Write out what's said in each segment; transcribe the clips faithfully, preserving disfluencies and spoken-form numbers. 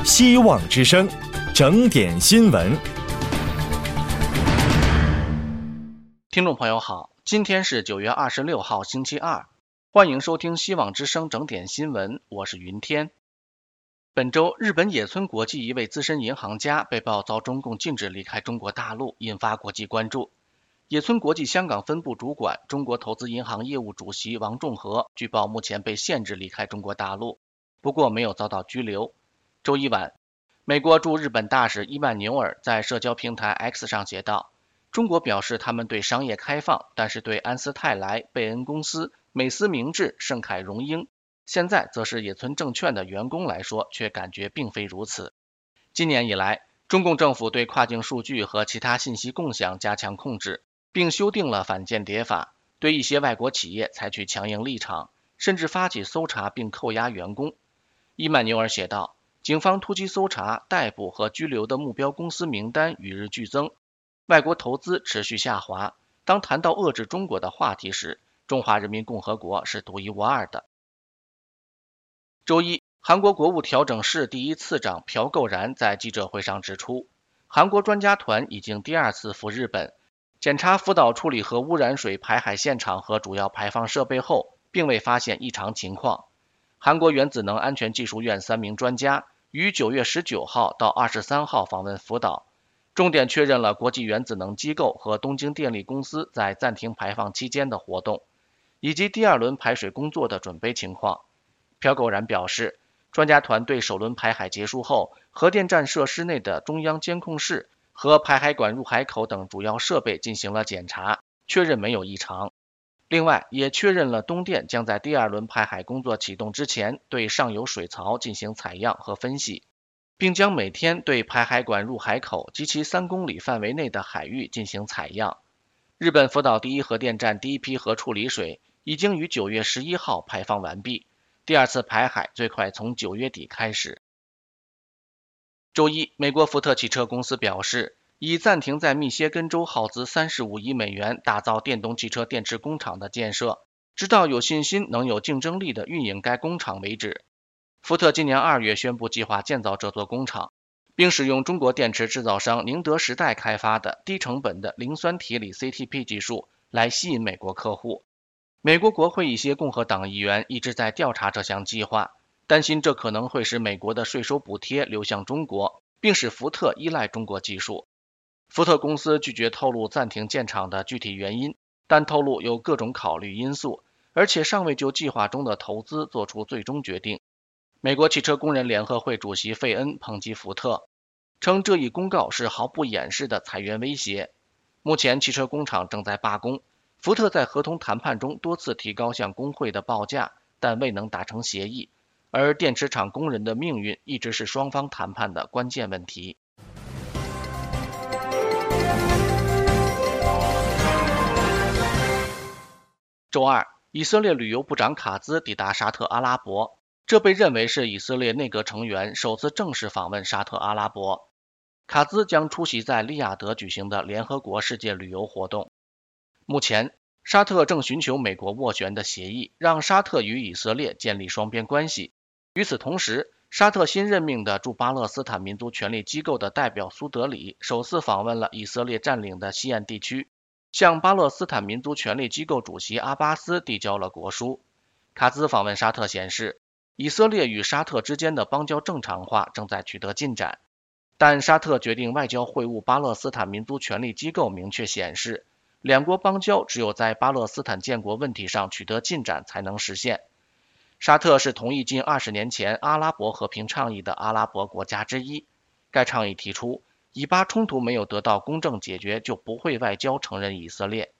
希望之声，整点新闻。 听众朋友好，今天是九月二十六号星期二，欢迎收听希望之声整点新闻，我是云天。本周，日本野村国际一位资深银行家被曝遭中共禁止离开中国大陆，引发国际关注。野村国际香港分部主管、中国投资银行业务主席王仲和据报目前被限制离开中国大陆，不过没有遭到拘留。周一晚，美国驻日本大使伊曼纽尔在社交平台 X 上写道，中国表示他们对商业开放，但是对安斯泰来、贝恩公司、美思明治、盛凯荣英，现在则是野村证券的员工来说，却感觉并非如此。今年以来，中共政府对跨境数据和其他信息共享加强控制，并修订了反间谍法，对一些外国企业采取强硬立场，甚至发起搜查并扣押员工。伊曼纽尔写道，警方突击搜查、逮捕和拘留的目标公司名单与日俱增，外国投资持续下滑。当谈到遏制中国的话题时，中华人民共和国是独一无二的。周一，韩国国务调整室第一次长朴构然在记者会上指出，韩国专家团已经第二次赴日本，检查福岛处理核污染水排海现场和主要排放设备后，并未发现异常情况。韩国原子能安全技术院三名专家于九月十九号到二十三号访问福岛，重点确认了国际原子能机构和东京电力公司在暂停排放期间的活动，以及第二轮排水工作的准备情况。朴构然表示，专家团对首轮排海结束后，核电站设施内的中央监控室和排海管入海口等主要设备进行了检查，确认没有异常。另外，也确认了东电将在第二轮排海工作启动之前对上游水槽进行采样和分析，并将每天对排海管入海口及其三公里范围内的海域进行采样。日本福岛第一核电站第一批核处理水已经于九月十一号排放完毕，第二次排海最快从九月底开始。周一，美国福特汽车公司表示，已暂停在密歇根州耗资三十五亿美元打造电动汽车电池工厂的建设，直到有信心能有竞争力地运营该工厂为止。福特今年二月宣布计划建造这座工厂，并使用中国电池制造商宁德时代开发的低成本的磷酸铁锂 C T P 技术来吸引美国客户。美国国会一些共和党议员一直在调查这项计划，担心这可能会使美国的税收补贴流向中国，并使福特依赖中国技术。福特公司拒绝透露暂停建厂的具体原因，但透露有各种考虑因素，而且尚未就计划中的投资做出最终决定。美国汽车工人联合会主席费恩抨击福特，称这一公告是毫不掩饰的裁员威胁。目前汽车工厂正在罢工，福特在合同谈判中多次提高向工会的报价，但未能达成协议，而电池厂工人的命运一直是双方谈判的关键问题。周二，以色列旅游部长卡兹抵达沙特阿拉伯，这被认为是以色列内阁成员首次正式访问沙特阿拉伯。卡兹将出席在利雅得举行的联合国世界旅游活动。目前，沙特正寻求美国斡旋的协议，让沙特与以色列建立双边关系。与此同时，沙特新任命的驻巴勒斯坦民族权力机构的代表苏德里首次访问了以色列占领的西岸地区，向巴勒斯坦民族权力机构主席阿巴斯递交了国书。卡兹访问沙特显示，以色列与沙特之间的邦交正常化正在取得进展，但沙特决定外交会晤巴勒斯坦民族权力机构明确显示，两国邦交只有在巴勒斯坦建国问题上取得进展才能实现。沙特是同意近二十年前阿拉伯和平倡议的阿拉伯国家之一。该倡议提出，以巴冲突没有得到公正解决，就不会外交承认以色列。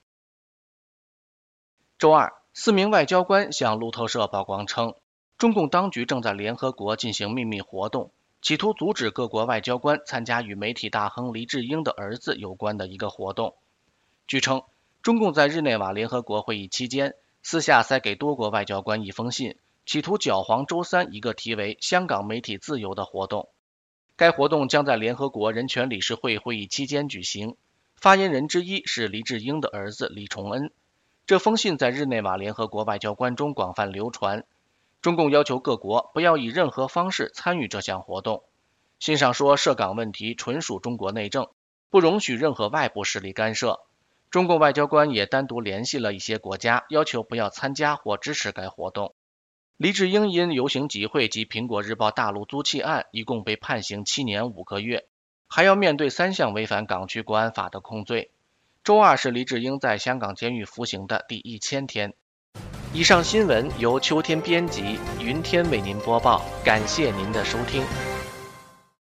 周二，四名外交官向路透社曝光称，中共当局正在联合国进行秘密活动，企图阻止各国外交官参加与媒体大亨黎智英的儿子有关的一个活动。据称，中共在日内瓦联合国会议期间，私下塞给多国外交官一封信，企图搅黄周三一个题为香港媒体自由的活动。该活动将在联合国人权理事会会议期间举行，发言人之一是黎智英的儿子黎崇恩。这封信在日内瓦联合国外交官中广泛流传。中共要求各国不要以任何方式参与这项活动。 信上说，涉港问题纯属中国内政，不容许任何外部势力干涉。中共外交官也单独联系了一些国家，要求不要参加或支持该活动。黎智英因游行集会及苹果日报大陆租气案，一共被判刑七年五个月，还要面对三项违反港区国安法的控罪。周二是黎智英在香港监狱服刑的第一千天。以上新闻由秋天编辑，云天为您播报，感谢您的收听。